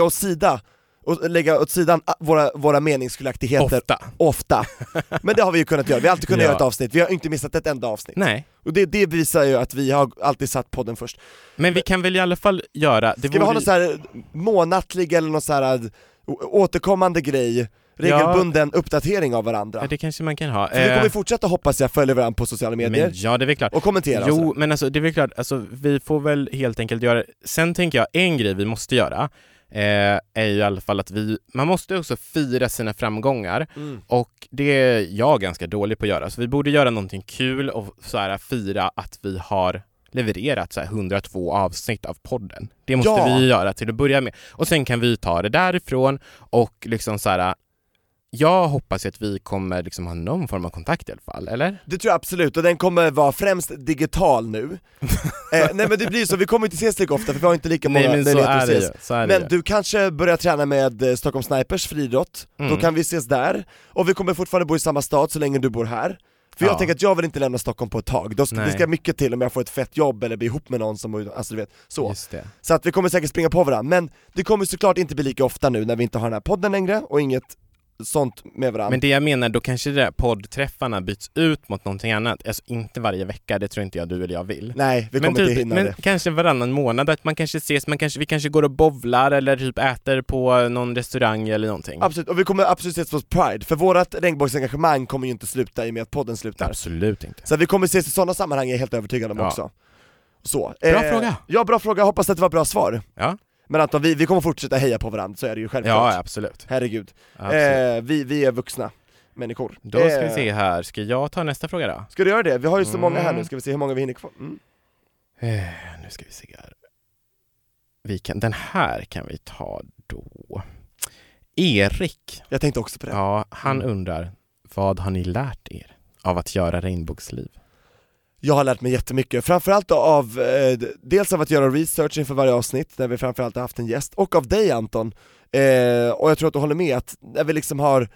åt sidan våra meningsskiljaktigheter. Ofta. Men det har vi ju kunnat göra, vi har alltid kunnat göra ett avsnitt. Vi har inte missat ett enda avsnitt. Nej. Och det visar ju att vi har alltid satt podden först. Men vi kan väl i alla fall göra... Ska vi ha någon så här månatlig eller någon så här återkommande grej, regelbunden uppdatering av varandra? Ja, det kanske man kan ha. För vi kommer fortsätta, hoppas jag, följa varandra på sociala medier. Men, ja, det är väl klart. Och kommentera. Jo, men alltså, det är väl klart, alltså, vi får väl helt enkelt göra... Sen tänker jag, en grej vi måste göra är ju i alla fall att man måste också fira sina framgångar, och det är jag ganska dålig på att göra. Så vi borde göra någonting kul och så här fira att vi har levererat så här 102 avsnitt av podden. Det måste vi göra till att börja med. Och sen kan vi ta det därifrån och liksom så här. Jag hoppas att vi kommer liksom ha någon form av kontakt i alla fall, eller? Det tror jag absolut, och den kommer vara främst digital nu. Nej men det blir så, vi kommer inte ses lika ofta för vi har inte lika många möjligheter att ses. Men du kanske börjar träna med Stockholm Snipers friidrott, då kan vi ses där. Och vi kommer fortfarande bo i samma stad så länge du bor här. För jag tänker att jag vill inte lämna Stockholm på ett tag. Det ska mycket till om jag får ett fett jobb eller blir ihop med någon som, alltså du vet, så. Så att vi kommer säkert springa på varandra. Men det kommer såklart inte bli lika ofta nu när vi inte har den här podden längre och inget sånt med varandra. Men det jag menar, då kanske det där poddträffarna byts ut mot någonting annat. Alltså inte varje vecka, det tror inte jag du eller jag vill. Nej, vi kommer inte hinna det. Men kanske varannan månad, att man kanske ses, vi kanske går och bowlar eller typ äter på någon restaurang eller någonting. Absolut, och vi kommer absolut ses på Pride, för vårat regnbågsengagemang kommer ju inte sluta i och med att podden slutar. Absolut inte. Så vi kommer ses i sådana sammanhang, är jag helt övertygad om också. Så. Bra fråga. Ja, bra fråga, hoppas att det var bra svar. Ja. Men Anton, vi kommer fortsätta heja på varandra, så är det ju självklart. Ja, absolut. Herregud. Absolut. Vi är vuxna människor. Då ska vi se här, ska jag ta nästa fråga då? Ska du göra det? Vi har ju så många här nu, ska vi se hur många vi hinner kvar. Nu ska vi se här. Den här kan vi ta då. Erik. Jag tänkte också på det. Ja, han undrar, vad har ni lärt er av att göra regnbågsliv? Jag har lärt mig jättemycket, framförallt av dels av att göra research inför varje avsnitt, där vi framförallt har haft en gäst, och av dig Anton. Och jag tror att du håller med att när vi liksom har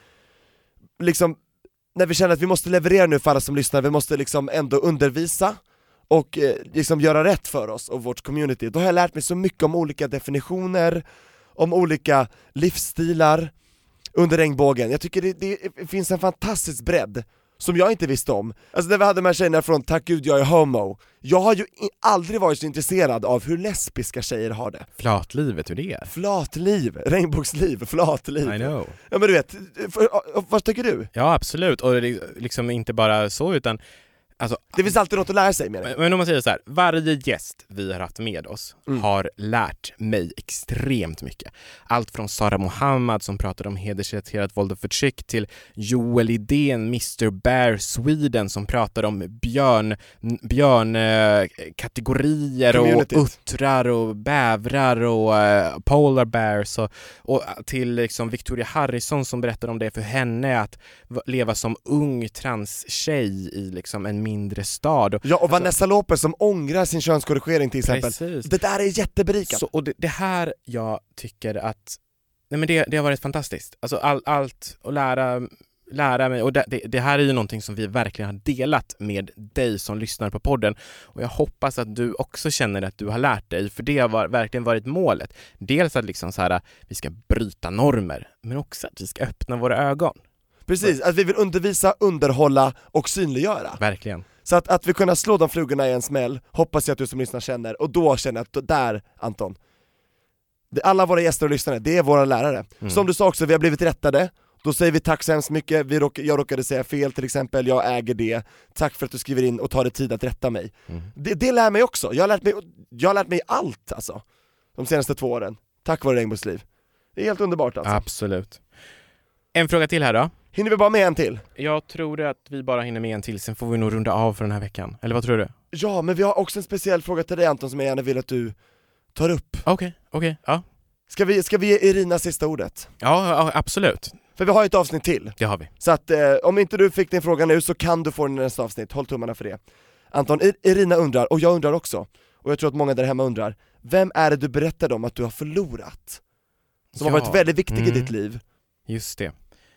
när vi känner att vi måste leverera nu för alla som lyssnar, vi måste liksom ändå undervisa och liksom göra rätt för oss och vårt community. Då har jag lärt mig så mycket om olika definitioner, om olika livsstilar under regnbågen. Jag tycker det finns en fantastisk bredd som jag inte visste om. Alltså när vi hade de här tjejerna från Tack Gud jag är homo, jag har ju aldrig varit så intresserad av hur lesbiska tjejer har det. Flatlivet, hur det är? Flatliv, regnbågsliv, flatliv. I know. Ja men du vet, vad tycker du? Ja absolut, och liksom inte bara så utan alltså, det finns alltid något att lära sig med det. Men om man säger så här, varje gäst vi har haft med oss har lärt mig extremt mycket. Allt från Sara Mohammad som pratade om hedersrelaterat våld och förtryck till Joel Idén, Mr. Bear Sweden som pratar om björnkategorier och uttrar och bävrar och polar bears och till liksom Victoria Harrison som berättar om det för henne att leva som ung transtjej i liksom en mindre stad. Ja, och Vanessa Lopez som ångrar sin könskorrigering till exempel. Precis. Det där är jätteberikande. Och det här jag tycker att det har varit fantastiskt. Alltså allt att lära mig, och det här är ju någonting som vi verkligen har delat med dig som lyssnar på podden, och jag hoppas att du också känner att du har lärt dig, för det har verkligen varit målet. Dels att liksom så här, vi ska bryta normer, men också att vi ska öppna våra ögon. Precis, att vi vill undervisa, underhålla och synliggöra. Verkligen. Så att vi kunna slå de flugorna i en smäll, hoppas jag att du som lyssnar känner, och då känner jag att där, Anton, alla våra gäster och lyssnare, det är våra lärare. Som du sa också, vi har blivit rättade, då säger vi tack så hemskt mycket. Jag råkade säga fel till exempel, jag äger det. Tack för att du skriver in och tar dig tid att rätta mig. Det lär mig också, jag har lärt mig allt alltså, de senaste 2 åren, tack vare regnbågsliv. Det är helt underbart alltså. Absolut. En fråga till här då. Hinner vi bara med en till? Jag tror att vi bara hinner med en till, sen får vi nog runda av för den här veckan. Eller vad tror du? Ja, men vi har också en speciell fråga till dig Anton som jag gärna vill att du tar upp. Okej, ja. Ska vi ge Irina sista ordet? Ja, absolut. För vi har ett avsnitt till. Det har vi. Så att om inte du fick din fråga nu så kan du få den i nästa avsnitt, håll tummarna för det. Anton, Irina undrar, och jag undrar också, och jag tror att många där hemma undrar, vem är det du berättade om att du har förlorat? Som har varit väldigt viktig i ditt liv. Just det.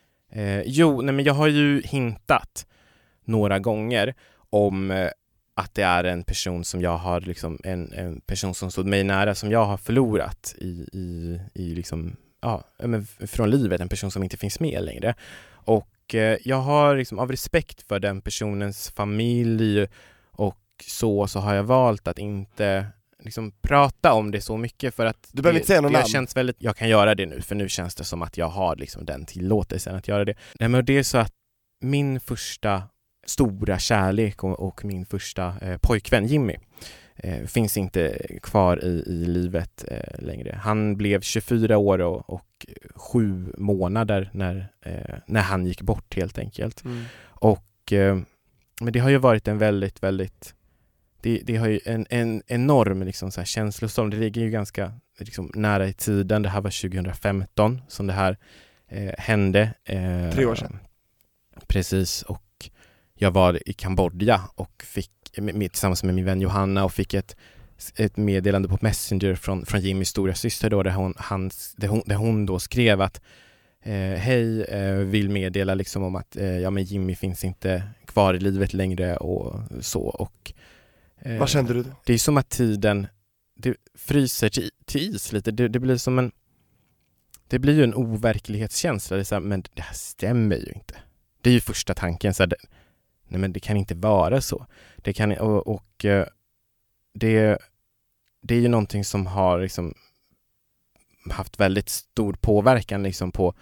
Men jag har ju hintat några gånger om att det är en person som jag har liksom, en person som stod mig nära som jag har förlorat i liksom, från livet, en person som inte finns med längre. Och jag har liksom, av respekt för den personens familj och så har jag valt att inte liksom prata om det så mycket, för att du behöver inte säga någon namn. Känns väldigt, jag kan göra det nu, för nu känns det som att jag har liksom den tillåtelsen att göra det. Nej, men det är så att min första stora kärlek och min första pojkvän Jimmy finns inte kvar i livet längre. Han blev 24 år och 7 månader när han gick bort helt enkelt. Och men det har ju varit en väldigt, väldigt det har ju en enorm liksom så här känslostorm. Det ligger ju ganska liksom nära i tiden. Det här var 2015 som det här hände. 3 år sedan. Precis, och jag var i Kambodja och fick tillsammans med min vän Johanna och fick ett meddelande på Messenger från Jimmys stora syster då, där hon då skrev att hej, vill meddela liksom om att men Jimmy finns inte kvar i livet längre och så. Och vad kände du då? Det är som att tiden det fryser till is lite. Det blir som det blir ju en overklighetskänsla. Det är så här, men det här stämmer ju inte. Det är ju första tanken så här, nej men det kan inte vara så. Det kan och det är ju någonting som har liksom haft väldigt stor påverkan liksom på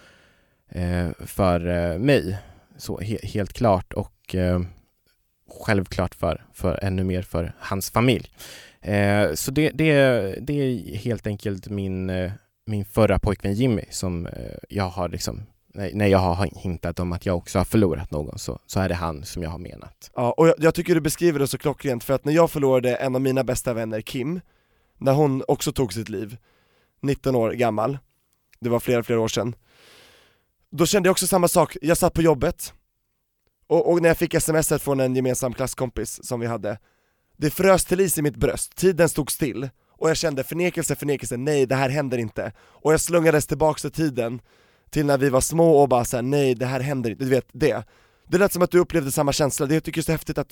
för mig så helt klart, och självklart för ännu mer för hans familj. Så det är helt enkelt min förra pojkvän Jimmy som jag har liksom, när jag har hintat om att jag också har förlorat någon, så är det han som jag har menat. Ja, och jag tycker du beskriver det så klockrent, för att när jag förlorade en av mina bästa vänner, Kim, när hon också tog sitt liv, 19 år gammal, det var flera år sedan, då kände jag också samma sak. Jag satt på jobbet och när jag fick sms:et från en gemensam klasskompis som vi hade, det frös till is i mitt bröst, tiden stod still och jag kände förnekelse, nej det här händer inte, och jag slungades tillbaks till tiden till när vi var små och bara såhär, nej det här händer inte, du vet det lät som att du upplevde samma känsla. Det tycker jag är så häftigt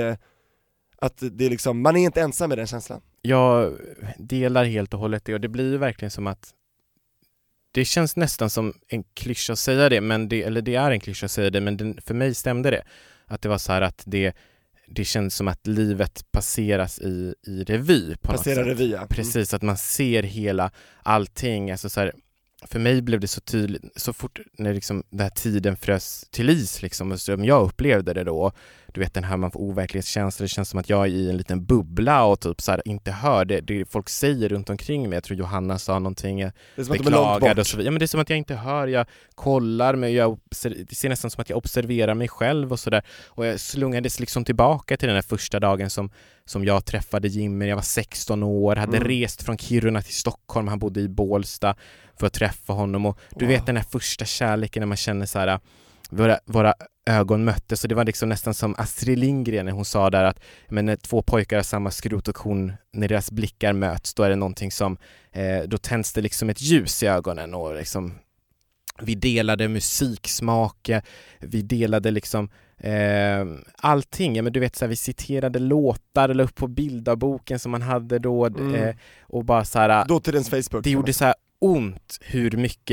att det är liksom, man är inte ensam med den känslan. Jag delar helt och hållet det, och det blir ju verkligen som att det känns nästan som en klyscha att säga det, men det är en klyscha att säga det, men för mig stämde det. Att det var så här att det känns som att livet passeras i revy på något sätt. Revy, ja. Precis, att man ser hela allting. Alltså så här, för mig blev det så tydligt så fort när liksom den här tiden frös till is liksom, och som jag upplevde det då. Du vet, den här man får overklighetskänsla, det känns som att jag är i en liten bubbla och typ så här, inte hör det folk säger runt omkring mig. Jag tror Johanna sa någonting, beklagade och så vidare. Ja, men det är som att jag inte hör, jag kollar mig, det ser nästan som att jag observerar mig själv och sådär. Och jag slungades liksom tillbaka till den här första dagen som jag träffade Jimmy. Jag var 16 år, hade rest från Kiruna till Stockholm, han bodde i Bålsta för att träffa honom. Och du vet den här första kärleken när man känner så här, våra ögon möttes, och det var liksom nästan som Astrid Lindgren när hon sa där att men när 2 pojkar har samma skrot och korn, när deras blickar möts, då är det någonting som då tänds det liksom ett ljus i ögonen, och liksom vi delade musiksmak, vi delade liksom allting. Ja, men du vet så här, vi citerade låtar eller upp på bildarboken som man hade då och bara så här, dåtidens Facebook. Det gjorde så här ont hur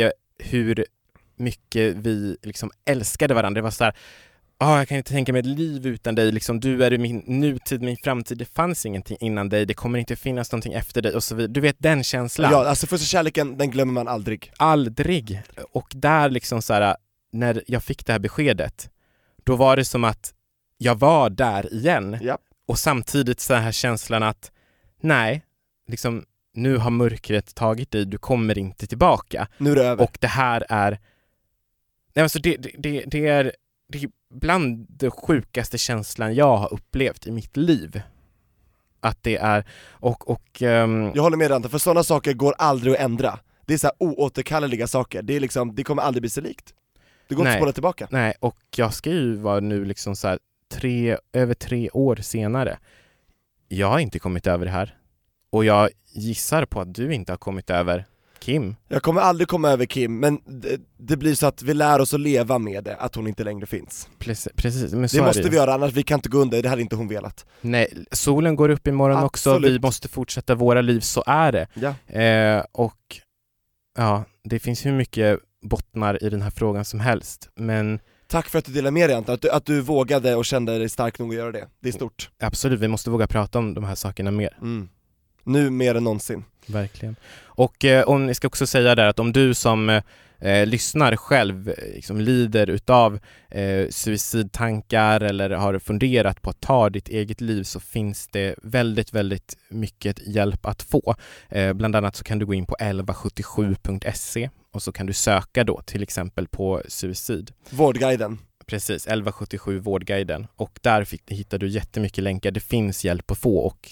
mycket vi liksom älskade varandra. Det var så här, jag kan inte tänka mig ett liv utan dig, liksom, du är min nutid, min framtid, det fanns ingenting innan dig, det kommer inte finnas någonting efter dig och så vidare. Du vet den känslan. Ja, alltså första kärleken, den glömmer man aldrig. Och där liksom så här, när jag fick det här beskedet, då var det som att jag var där igen. Ja. Och samtidigt så här känslan att nej, liksom nu har mörkret tagit dig, du kommer inte tillbaka. Nu är det över. Och det här är alltså det är bland det sjukaste känslan jag har upplevt i mitt liv. Att det är jag håller med Ranta, för sådana saker går aldrig att ändra. Det är så här oåterkalleliga saker. Det är liksom, det kommer aldrig bli så likt. Det går inte att spola tillbaka. Nej, och jag ska ju vara nu liksom så här över 3 år senare. Jag har inte kommit över det här. Och jag gissar på att du inte har kommit över Kim. Jag kommer aldrig komma över Kim, men det blir så att vi lär oss att leva med det, att hon inte längre finns. Precis, men så det måste vi göra, annars vi kan inte gå under, det hade inte hon velat. Nej, solen går upp imorgon. Absolut. Också, vi måste fortsätta våra liv, så är det. Ja. Och ja, det finns hur mycket bottnar i den här frågan som helst, men tack för att du delade med dig, Anta, att du vågade och kände dig stark nog att göra det. Det är stort. Absolut, vi måste våga prata om de här sakerna mer. Nu mer än någonsin. Verkligen. Och om ni ska också säga där att om du som lyssnar själv liksom lider utav suicidtankar eller har funderat på att ta ditt eget liv, så finns det väldigt, väldigt mycket hjälp att få. Bland annat så kan du gå in på 1177.se och så kan du söka då till exempel på suicid. Vårdguiden. Precis, 1177 Vårdguiden. Och där hittar du jättemycket länkar. Det finns hjälp att få och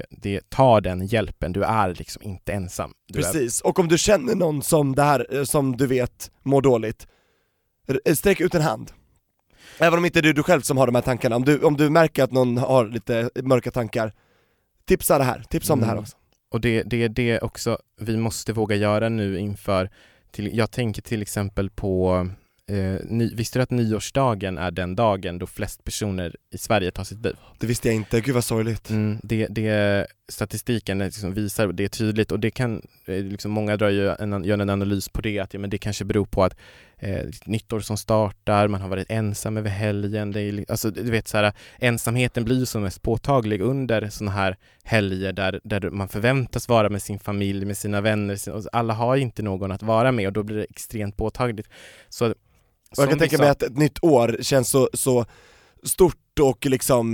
ta den hjälpen. Du är liksom inte ensam. Precis, och om du känner någon som du vet mår dåligt, sträck ut en hand. Även om inte det är du själv som har de här tankarna. Om du märker att någon har lite mörka tankar, tipsa om det här också. Och det är det också vi måste våga göra nu inför, jag tänker till exempel på visste du att nyårsdagen är den dagen då flest personer i Sverige tar sitt liv? Det visste jag inte, gud vad sorgligt. Det statistiken liksom visar, det är tydligt, och det kan liksom, många gör en analys på det, att men det kanske beror på att nyttår som startar, man har varit ensam över helgen, det är, alltså, du vet, så här, ensamheten blir som mest påtaglig under såna här helger där man förväntas vara med sin familj, med sina vänner, och alla har inte någon att vara med, och då blir det extremt påtagligt. Så och jag kan tänka mig att ett nytt år känns så stort och liksom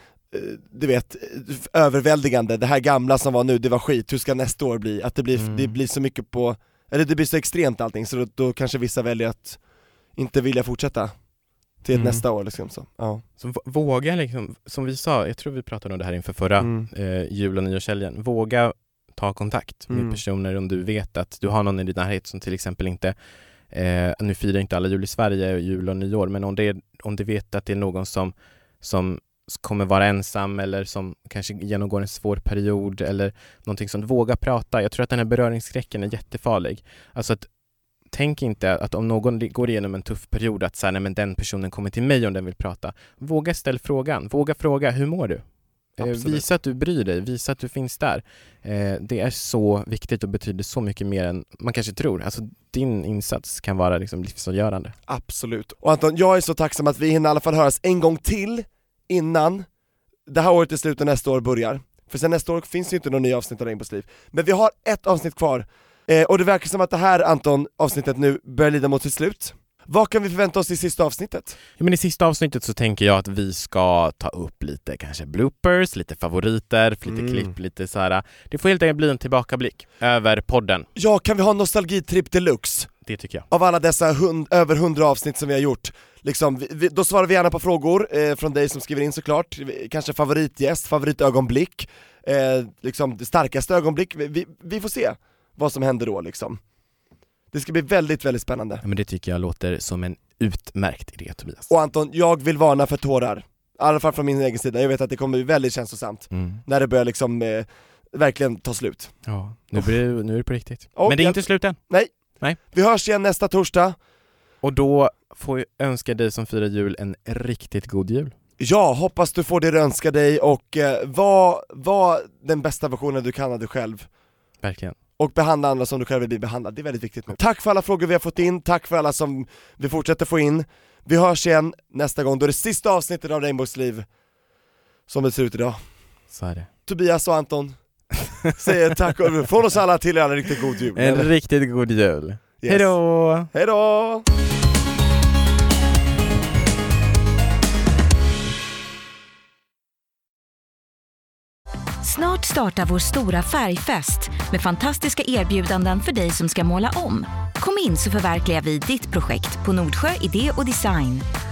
du vet, överväldigande. Det här gamla som var nu, det var skit. Hur ska nästa år bli? Att det blir så mycket eller det blir så extremt allting, så då kanske vissa väljer att inte vilja fortsätta till nästa år liksom, så. Ja. Så våga liksom, som vi sa, jag tror vi pratade om det här inför förra jul- och nyårshelgen. Våga ta kontakt med personer om du vet att du har någon i din närhet som till exempel inte nu firar inte alla jul i Sverige, jul och nyår, men om du vet att det är någon som kommer vara ensam eller som kanske genomgår en svår period eller någonting sånt, våga prata. Jag tror att den här beröringsskräcken är jättefarlig. Alltså att tänk inte att om någon går igenom en tuff period att säga, nej men den personen kommer till mig om den vill prata. Våga ställa frågan. Våga fråga, hur mår du? Visa att du bryr dig, visa att du finns där. Det är så viktigt och betyder så mycket mer än man kanske tror. Alltså din insats kan vara liksom livsavgörande. Absolut. Och Anton, jag är så tacksam att vi hinner i alla fall höras en gång till innan det här året är slut och nästa år börjar. För sen nästa år finns ju inte någon ny avsnitt av Rainbows liv. Men vi har ett avsnitt kvar. Och det verkar som att det här, Anton, avsnittet nu börjar lida mot sitt slut. Vad kan vi förvänta oss i sista avsnittet? Ja, men i sista avsnittet så tänker jag att vi ska ta upp lite kanske bloopers, lite favoriter, lite klipp, lite så här. Det får helt enkelt bli en tillbakablick över podden. Ja, kan vi ha en nostalgitripp deluxe? Det tycker jag. Av alla dessa över 100 avsnitt som vi har gjort. Liksom, då svarar vi gärna på frågor från dig som skriver in såklart. Kanske favoritgäst, favoritögonblick, liksom det starkaste ögonblick. Vi får se vad som händer då liksom. Det ska bli väldigt, väldigt spännande. Ja, men det tycker jag låter som en utmärkt idé, Tobias. Och Anton, jag vill varna för tårar. I alla fall från min egen sida. Jag vet att det kommer bli väldigt känslosamt när det börjar liksom verkligen ta slut. Ja, nu är det på riktigt. Men det är inte slut än. Nej. Vi hörs igen nästa torsdag. Och då får jag önska dig som firar jul en riktigt god jul. Ja, hoppas du får det du önskar dig och var den bästa versionen du kan av dig själv. Verkligen. Och behandla andra som du själv vill bli behandlad, det är väldigt viktigt. Tack för alla frågor vi har fått in, tack för alla som vi fortsätter få in. Vi hörs igen nästa gång, då är det sista avsnittet av Rainbows liv som det ser ut idag. Så är det. Tobias och Anton säger tack och från oss alla till en riktigt god jul. En riktigt god jul. Yes. Hejdå! Hejdå! Snart startar vår stora färgfest med fantastiska erbjudanden för dig som ska måla om. Kom in så förverkligar vi ditt projekt på Nordsjö Idé och Design.